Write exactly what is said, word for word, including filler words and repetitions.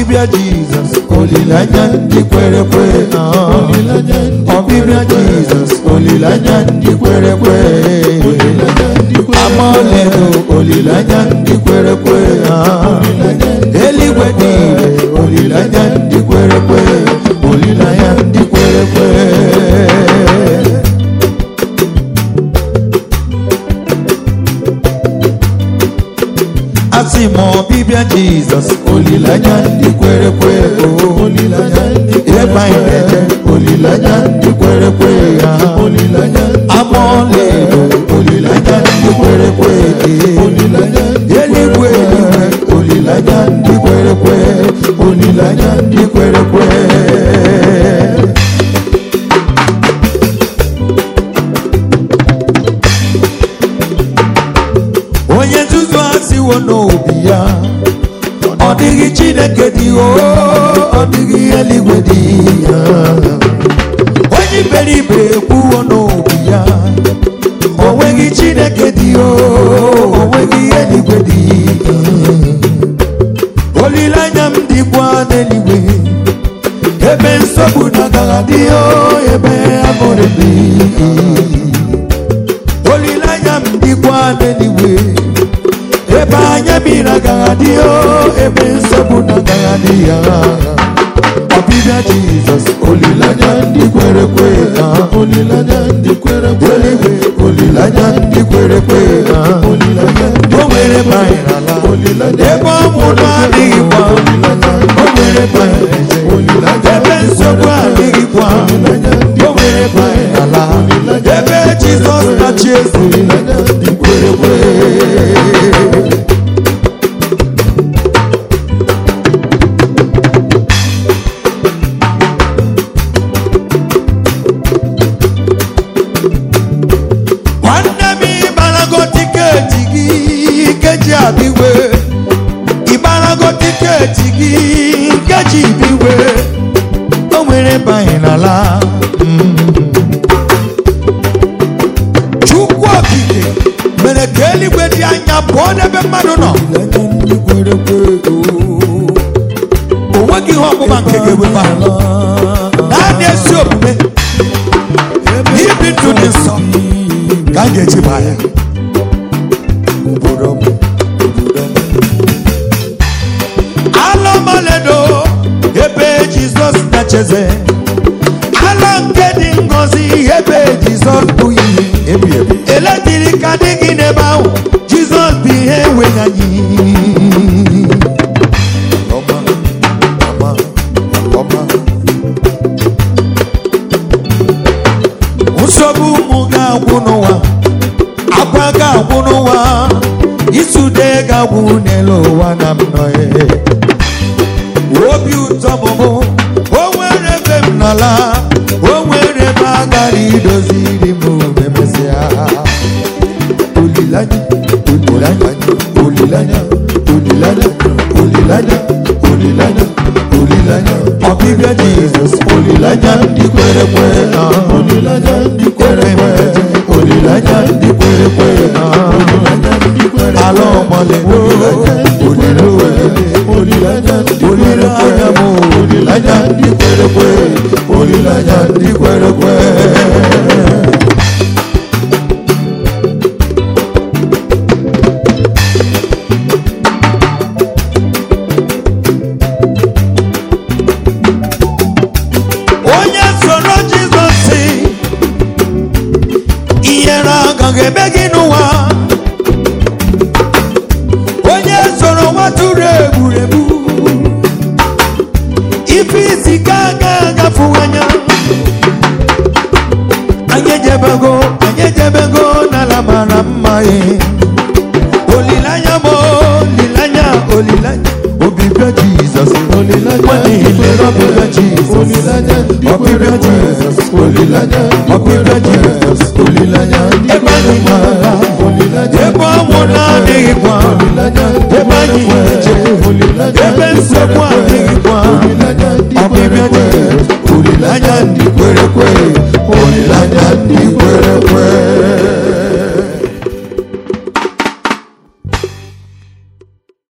Ọbịbịa Jizọs, olileanya ndị kwere ekwe. Ọbịbịa Jizọs, olileanya ndị kwere ekwe. Amaọlelo, olileanya ndị kwere ekwe. Eluigwe dị ire, olileanya ndị kwere ekwe. Olileanya ndị kwere ekwe. Asị m ọbịbịa Jizọs, olileanya ndị kwere ekwe. Ebe anyị na-eje, olileanya ndị kwere ekwe. Amaọlelo, olileanya ndị kwere ekwe. Eluigwe eluigwe, olileanya ndị kwere ekwe. Olileanya ndị kwere ekwe. Onye nzuzu asịwo n'obi ya, ọ dịghị Chineke dị o, ọ dịghị eluigwe dị ya. Onye iberibe ekwuwo n'obi ya, o nweghị Chineke dị o, o nweghị eluigwe dị ya. Olileanya m dịkwa n'eluigwe, ebe nsogbu na-agaghị adị o, ebe aṅụrị dị. Olileanya m dịkwa n'eluigwe, ebe anya mmiri agaghị adị o, ebe nsogbu na-agaghị adị ya. Ọbịbịa Jizọs, olileanya ndị kwere ekwe. Olileanya ndị kwere ekwe. Eluigwe, olileanya ndị kwere ekwe. O nwere mmanya n'ala, ebe ọnwụ na-adịghịkwa. O nwere mmanya, ebe nsogbu adịghịkwa. O nwere mmanya n'ala, ebe Jizọs na-achị eze. Ndị kwere ekwe. Abiwe, Ibarago tiketi gị nkeji biwe, o nwere banye n'ala. Chukwu okike mere ka eluigwe dị anya pụọ n'ebe mmadụ nọ. O nweghị ihe ọgbụgba nke ga-eweba naanị ezi omume ibi ndụ dị nsọ ka a ga-eji baa ya. Alọmaledo, ebe Jizọs na-acheze. Ala nke dị ngọzi, ebe Jizọs bụ ihe ebi ebi. Eletrik adịghị n'ebe ahụ, Jizọs bụ ihe enweghị anyị. Nsogbu ụmụ ga-agwụ n'ụwa, akwa ga-agwụ n'ụwa, isude ga-agwụ n'elu ụwa na m nọ ya. Obi ụtọ mụmụ, o nwere ebe m nọla, o nwere ebe a gara idoziri m emesịa. Olileanya, olileanya, olileanya, olileanya, olileanya, olileanya, olileanya. Ọbịbịa Jizọs, olileanya ndị kwere ekwe. Olileanya ndị kwere ekwe. Olileanya ndị kwere ekwe. Ala ọmọlelo, olileanya, olileanya, olileanya m, olileanya ndị kwere ekwe. Olileanya ndị kwere ekwe. Onye soro Jizọs, ihere agaghị eme gị n'ụwa. Onye soro nwatụrụ egwuregwu, ife isi ka ga-agafu anya. Anyị ejebego, anyị ejebego n'ala mara mma. Olileanya m, olileanya, olileanya. Ọbịbịa Jizọs, olileanya. Ọbịbịa Jizọs, olileanya. Ọbịbịa Jizọs, olileanya. Ọbịbịa Jizọs, olileanya. Ebe anyị mara, ebe ọnwụ na-adịghịkwa, ebe anyị na-eje, ebe nsogbu adịghị.